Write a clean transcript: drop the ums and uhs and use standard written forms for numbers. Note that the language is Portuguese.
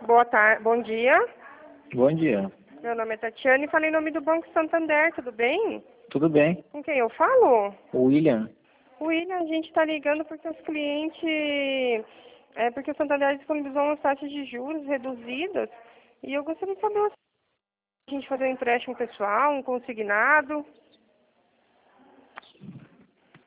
Boa tarde, bom dia. Bom dia. Meu nome é Tatiana e falei em nome do Banco Santander, tudo bem? Tudo bem? Com quem eu falo? O William. William, a gente está ligando porque os clientes, porque o Santander disponibilizou umas taxas de juros reduzidas e eu gostaria de saber se a gente fazer um empréstimo pessoal, um consignado.